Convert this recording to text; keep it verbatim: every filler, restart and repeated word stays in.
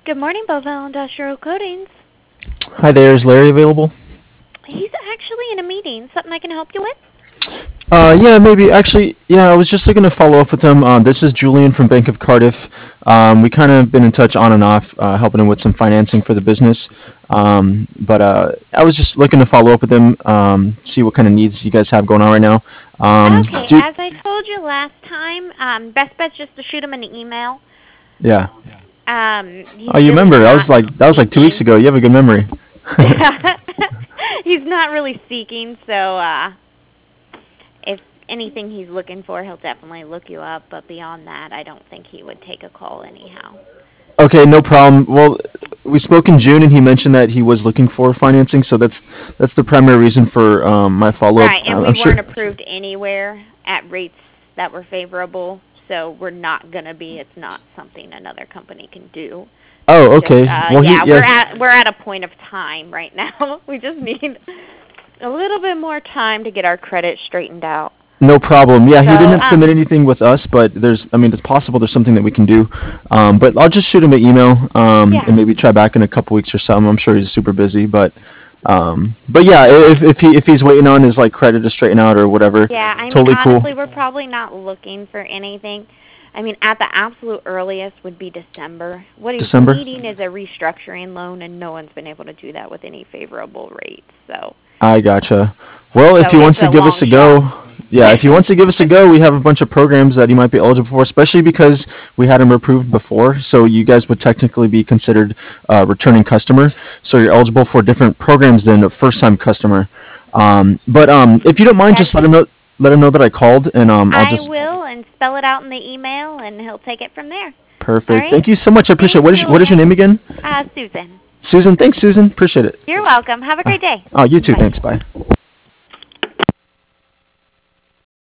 Good morning, Bovell Industrial Coatings. Hi there, is Larry available? He's actually in a meeting. Something I can help you with? Uh, yeah, maybe. Actually, yeah, I was just looking to follow up with him. Uh, this is Julian from Bank of Cardiff. Um, we kind of been in touch on and off, uh, helping him with some financing for the business. Um, but uh, I was just looking to follow up with him, um, see what kind of needs you guys have going on right now. Um, Okay, do as I told you last time, um, best bet's just to shoot him an email. yeah. Um, he's Oh, you really remember? That was not like that was like two weeks seeking. ago. You have a good memory. He's not really seeking, so uh, if anything he's looking for, he'll definitely look you up. But beyond that, I don't think he would take a call anyhow. Okay, no problem. Well, we spoke in June, and he mentioned that he was looking for financing, so that's that's the primary reason for um, my follow-up. Right, and Uh, we I'm sure. weren't approved anywhere at rates that were favorable, so we're not going to be. It's not something another company can do. Oh, It's just, okay. uh, Well, he yeah, we're yeah, at we're at a point of time right now. We just need a little bit more time to get our credit straightened out. no problem. Yeah, he So, didn't um, submit anything with us, but there's, I mean, it's possible there's something that we can do. Um, but I'll just shoot him an email, um, yeah, and maybe try back in a couple weeks or something. I'm sure he's super busy, but, um, but yeah, if if he if he's waiting on his like credit to straighten out or whatever, yeah. I mean, totally cool. honestly, we're probably not looking for anything. I mean, at the absolute earliest would be December. What he's December. needing is a restructuring loan, and no one's been able to do that with any favorable rates. So, I gotcha. Well, if so he it's wants to a give us long a shot. go, yeah, if he wants to give us a go, we have a bunch of programs that he might be eligible for, especially because we had him approved before. So you guys would technically be considered a returning customer. So you're eligible for different programs than a first-time customer. Um, but um, if you don't mind, That's just let him know let him know that I called, and um, I'll I just will, and spell it out in the email, and he'll take it from there. All perfect. right? Thank you so much. I appreciate it. Thanks, What is what is your Julian. name again? Uh, Susan. Susan. Thanks, Susan. Appreciate it. You're welcome. Have a Uh, great day. oh, you too. Bye. Thanks. Bye.